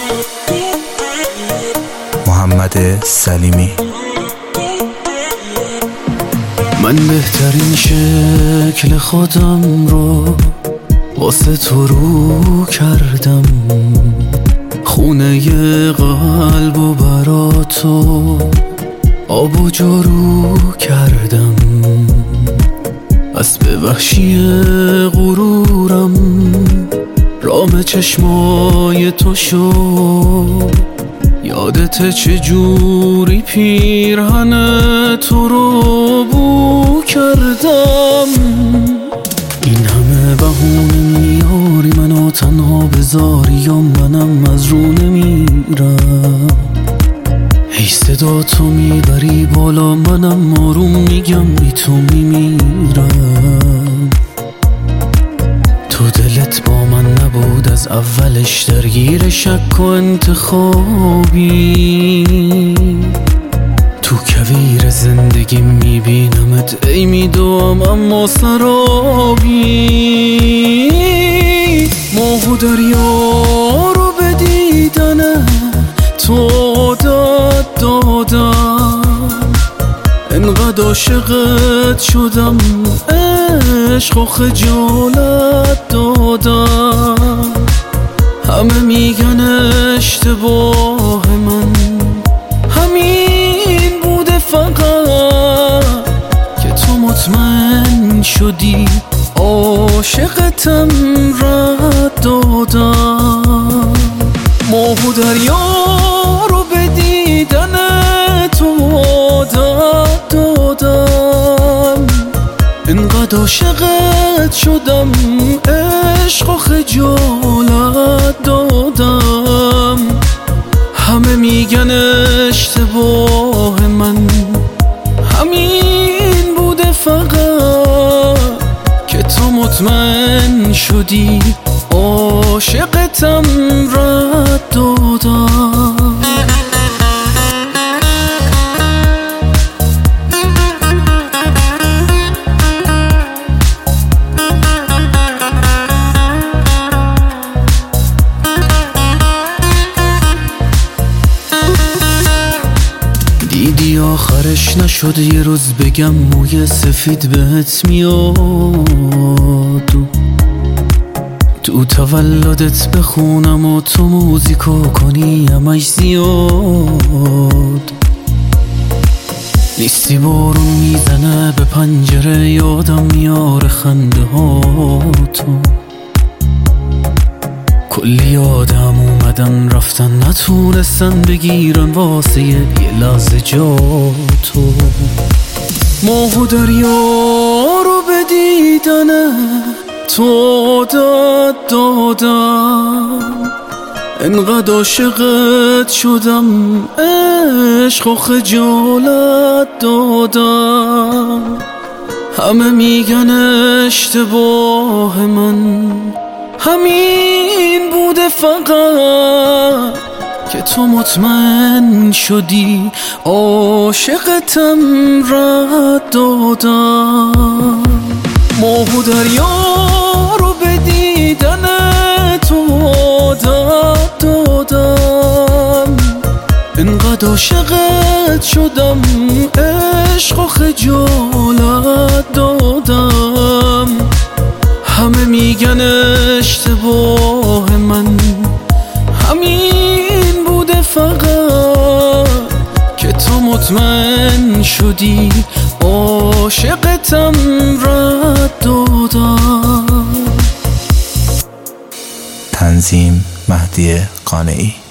محمد سلیمی. من بهترین شکل خودم رو واسه تو رو کردم، خونه قلب و برا تو آب و جارو کردم. از به وحشی غرورم رام چشمای تو شو، یادت چجوری پیرهن تو رو بو کردم. این همه بهونه میاری منو تنها بذاری یا منم از رو نمیرم. هی صدا تو میبری بالا منم آروم میگم بی تو میمیرم. تو دلت با من نبود از اولش، درگیر شک و انتخابی. تو کویر زندگی میبینمت ای میدوام اما سرابی. ماه و دریا رو به دیدن تو دادم، انقدر عاشقت شدم عشق و خجالت دادم. همه میگن اشتباه من همین بوده، فقط که تو مطمئن شدی عاشقتم رد دادم. ماه و دریا رو به دیدن تو دادم، انقدر عاشقت شدم عشق و خجالت دادم. همه میگن اشتباه من همین بوده، فقط که تو مطمئن شدی عاشقتم رد دادم. دیدی آخرش نشد یه روز بگم موی سفید بهت میاد، تو تولدت بخونم و تو موزیکو کنی همش زیاد. نیستی بارون میزنه به پنجره، یادم میاره خنده ها تو. کلی آدم اومدن رفتن نتونستن بگیرن واسه یه لحظه جا تو. ماه و دریا رو به دیدن تو دادم، انقدر عاشقت شدم عشق و خجالت دادم. همه میگن اشتباه من همین بوده، فقط که تو مطمئن شدی عاشقتم رد دادم. ماه و دریا رو به دیدن تو دادم، انقدر عاشقت شدم عشق و خجالت دادم. همه میگن اشتباه من همین بوده، فقط که تو مطمئن شدی عاشقتم رد دادم. تنظیم مهدی قانعی.